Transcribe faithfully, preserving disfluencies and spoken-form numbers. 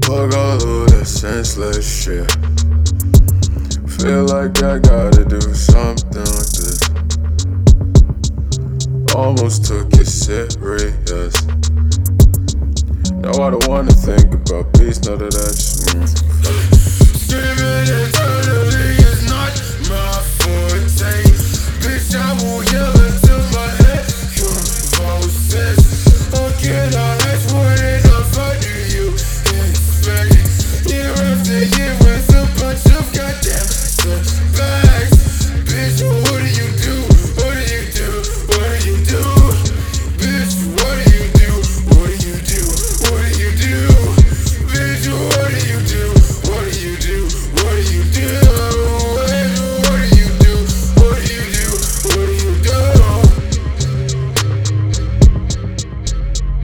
Fuck all of that senseless shit. Feel like I gotta do something with this. Almost took it serious. Now I don't wanna think about peace, none of that shit. Give it to